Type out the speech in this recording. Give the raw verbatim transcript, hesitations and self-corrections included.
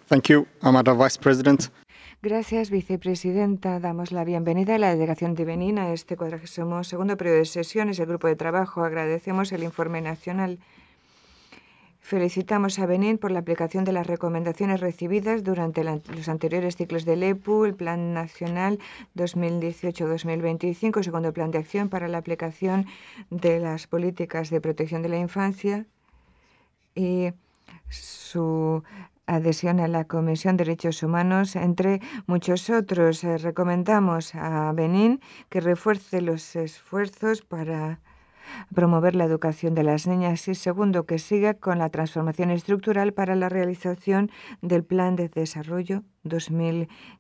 Thank you, Madam Vice President. Gracias, vicepresidenta. Damos la bienvenida a la delegación de Benín a este cuadragésimo segundo periodo de sesiones del Grupo de Trabajo. Agradecemos el informe nacional. Felicitamos a Benín por la aplicación de las recomendaciones recibidas durante la, los anteriores ciclos del E P U, el Plan Nacional dos mil dieciocho a dos mil veinticinco, segundo Plan de Acción para la aplicación de las políticas de protección de la infancia y su adhesión a la Comisión de Derechos Humanos, entre muchos otros. Eh, recomendamos a Benín que refuerce los esfuerzos para promover la educación de las niñas y, segundo, que siga con la transformación estructural para la realización del Plan de Desarrollo dos mil